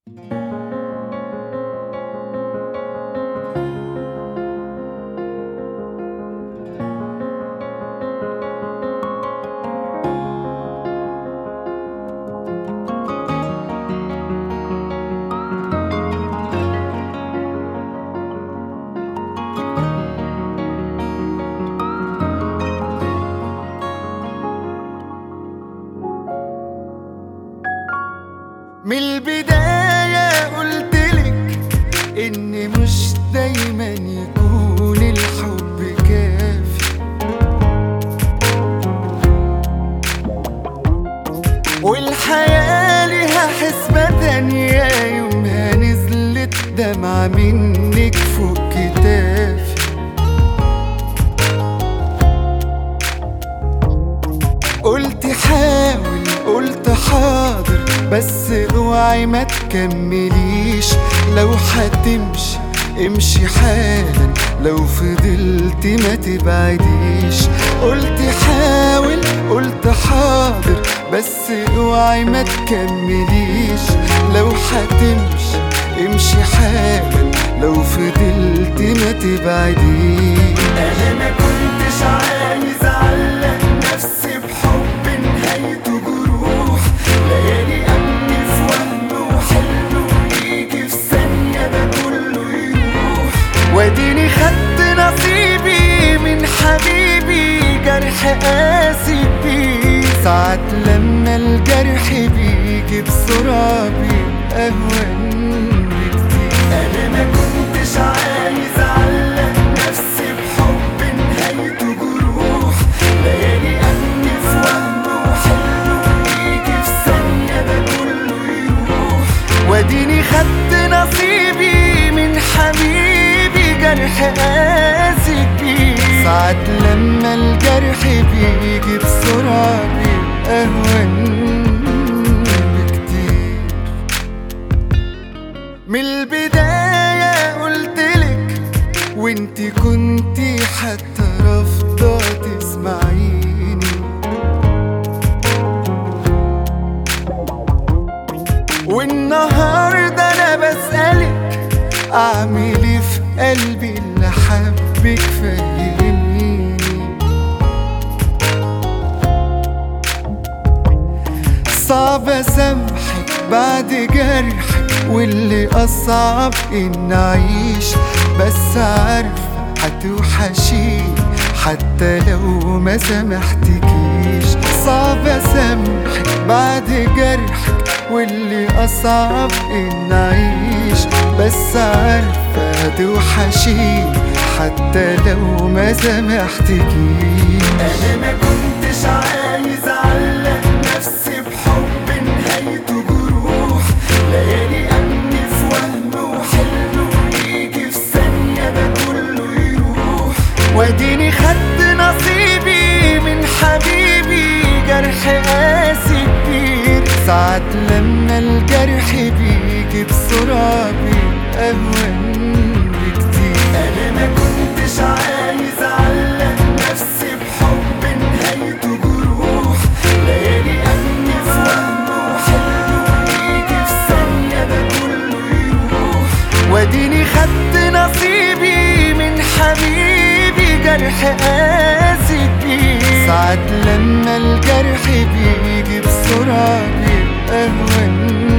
من البداية قلتلك إن مش دايما يكون الحب كافي، والحياة ليها حسبة تانية يومها نزلت دمعة منك فوق كتافي. قلت حاول قلت حاضر بس اوعي ما تكمليش، لو هتمشي امشي حالا، لو فضلت ما تبعديش. قلت حاول قلت حاضر بس اوعي ما تكمليش، لو هتمشي امشي حالا، لو فضلت ما تبعديش. انا ما كنتش عايز اعلق نفسي بحب نهايته جروح، ليالي امني في وهم وحلم ويجي في ثانية ده كله يروح، واديني خدت نصيبي من حبيبي جرح قاسي بيه. ساعات لما الجرح بيجي بسرعة بيبقى أهون بكتير. أنا ما كنتش عايز أعلق نفسي بحب نهايته جروح، ليالي أمني في وهم وحلم ويجي في ثانية ده كله يروح، واديني خدت نصيبي من حبيبي جرح قاسي بيه. ساعات لما الجرح بيجي بسرعة بيبقى أهون بكتير. من البداية قلتلك وانتي كنتي حتى رافضة تسمعيني، والنهاردة أنا بسألك أعمل إيه في قلبي اللي حبك فهميني. صعب أسامحك بعد جرحك، واللي أصعب إن أعيش، بس عارفة هتوحشيني حتى لو ما سامحتكيش. صعب أسامحك بعد جرحك، واللي أصعب إن أعيش، بس عارفة هتوحشيني حتى لو ما سامحتكيش. أنا ما كنتش عايز أعلق نفسي بحب نهايته جروح، ليالي أمني في وهم وحلم ويجي في ثانية ده كله يروح، واديني خدت نصيبي من حبيبي جرح قاسي كبير. ساعات لما الجرح بيجي بسرعة بيبقى أهون بكتير. أنا ما كنتش عايز أعلق نفسي بحب نهايته جروح، ليالي أمني في وهم وحلم ويجي في ثانية ده كله يروح، واديني خدت نصيبي من حبيبي جرح قاسي بيه. ساعات لما الجرح بيجي بسرعة بيبقى أهون